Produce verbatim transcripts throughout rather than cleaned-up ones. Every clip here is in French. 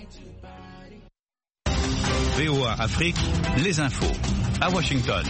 V O A Afrique, les infos. À Washington.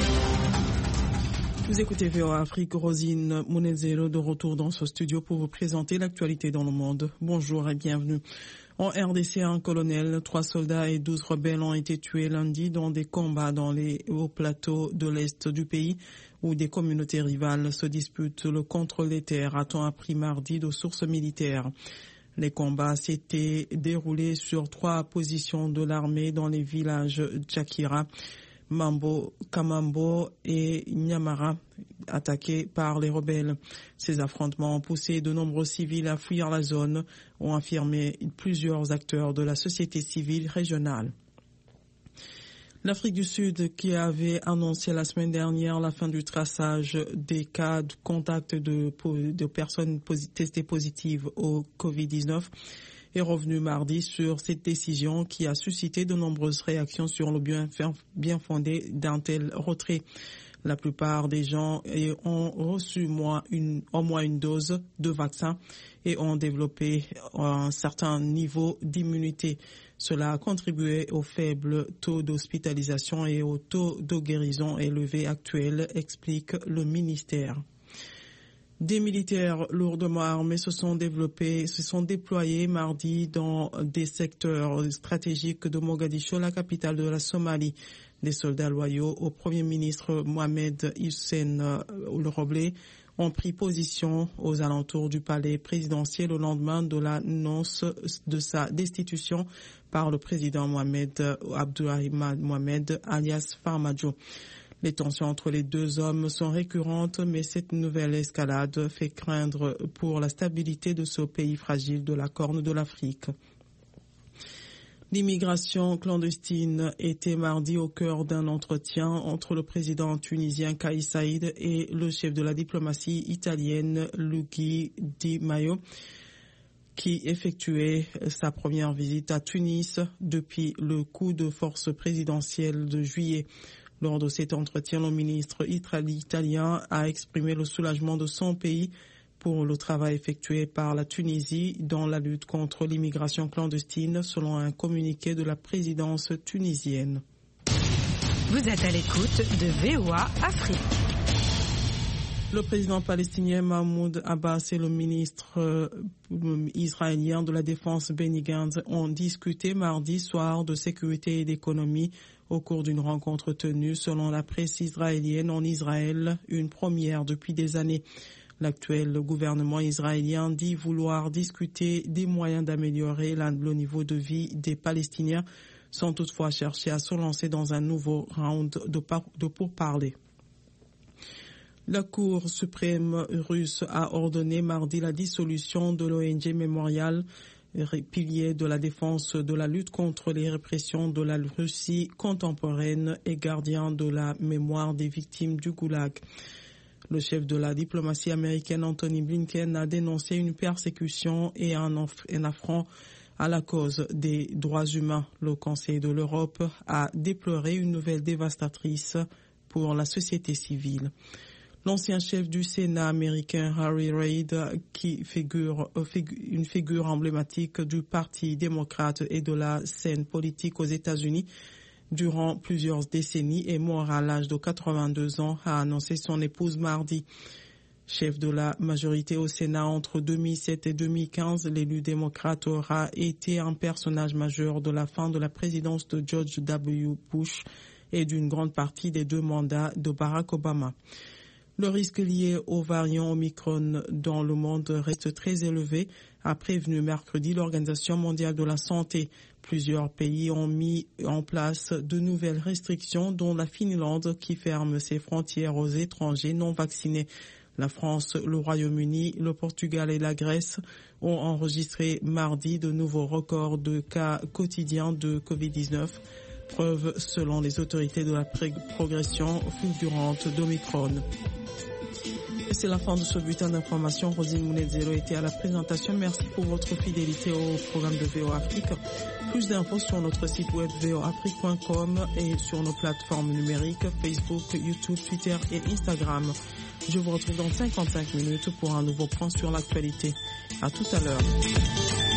Vous écoutez V O A Afrique, Rosine Munezero de retour dans ce studio pour vous présenter l'actualité dans le monde. Bonjour et bienvenue. En R D C, un colonel, trois soldats et douze rebelles ont été tués lundi dans des combats dans les hauts plateaux de l'Est du pays où des communautés rivales se disputent le contrôle des terres, a-t-on appris mardi de sources militaires. Les combats s'étaient déroulés sur trois positions de l'armée dans les villages Tchakira, Mambo, Kamambo et Nyamara, attaqués par les rebelles. Ces affrontements ont poussé de nombreux civils à fuir la zone, ont affirmé plusieurs acteurs de la société civile régionale. L'Afrique du Sud, qui avait annoncé la semaine dernière la fin du traçage des cas de contact de, de personnes testées positives au covid dix-neuf, est revenu mardi sur cette décision qui a suscité de nombreuses réactions sur le bien, bien fondé d'un tel retrait. La plupart des gens ont reçu moins une, au moins une dose de vaccin et ont développé un certain niveau d'immunité. Cela a contribué au faible taux d'hospitalisation et au taux de guérison élevé actuel, explique le ministère. Des militaires lourdement armés se sont développés, se sont déployés mardi dans des secteurs stratégiques de Mogadiscio, la capitale de la Somalie. Des soldats loyaux au Premier ministre Mohamed Hussein Roble ont pris position aux alentours du palais présidentiel au lendemain de l'annonce de sa destitution par le président Mohamed Abdourahmane Mohamed alias Farmajo. Les tensions entre les deux hommes sont récurrentes, mais cette nouvelle escalade fait craindre pour la stabilité de ce pays fragile de la Corne de l'Afrique. L'immigration clandestine était mardi au cœur d'un entretien entre le président tunisien Kais Saïd et le chef de la diplomatie italienne Luigi Di Maio, qui effectuait sa première visite à Tunis depuis le coup de force présidentiel de juillet. Lors de cet entretien, le ministre italien a exprimé le soulagement de son pays pour le travail effectué par la Tunisie dans la lutte contre l'immigration clandestine, selon un communiqué de la présidence tunisienne. Vous êtes à l'écoute de V O A Afrique. Le président palestinien Mahmoud Abbas et le ministre euh, israélien de la Défense Benny Gantz ont discuté mardi soir de sécurité et d'économie au cours d'une rencontre tenue, selon la presse israélienne, en Israël, une première depuis des années. L'actuel gouvernement israélien dit vouloir discuter des moyens d'améliorer le niveau de vie des Palestiniens, sans toutefois chercher à se lancer dans un nouveau round de, par- de pourparlers. La Cour suprême russe a ordonné mardi la dissolution de l'O N G Memorial, pilier de la défense de la lutte contre les répressions de la Russie contemporaine et gardien de la mémoire des victimes du Goulag. Le chef de la diplomatie américaine Anthony Blinken a dénoncé une persécution et un, un affront à la cause des droits humains. Le Conseil de l'Europe a déploré une nouvelle dévastatrice pour la société civile. L'ancien chef du Sénat américain Harry Reid, qui figure une figure emblématique du Parti démocrate et de la scène politique aux États-Unis durant plusieurs décennies, est mort à l'âge de quatre-vingt-deux ans, a annoncé son épouse mardi. Chef de la majorité au Sénat entre deux mille sept et deux mille quinze, l'élu démocrate aura été un personnage majeur de la fin de la présidence de George W. Bush et d'une grande partie des deux mandats de Barack Obama. Le risque lié aux variants Omicron dans le monde reste très élevé, a prévenu mercredi l'Organisation mondiale de la santé. Plusieurs pays ont mis en place de nouvelles restrictions, dont la Finlande qui ferme ses frontières aux étrangers non vaccinés. La France, le Royaume-Uni, le Portugal et la Grèce ont enregistré mardi de nouveaux records de cas quotidiens de covid dix-neuf. Preuve, selon les autorités, de la progression fulgurante d'Omicron. C'est la fin de ce bulletin d'information. Rosine Munezero était à la présentation. Merci pour votre fidélité au programme de V O A Afrique. Plus d'infos sur notre site web v o afrique point com et sur nos plateformes numériques Facebook, YouTube, Twitter et Instagram. Je vous retrouve dans cinquante-cinq minutes pour un nouveau point sur l'actualité. À tout à l'heure.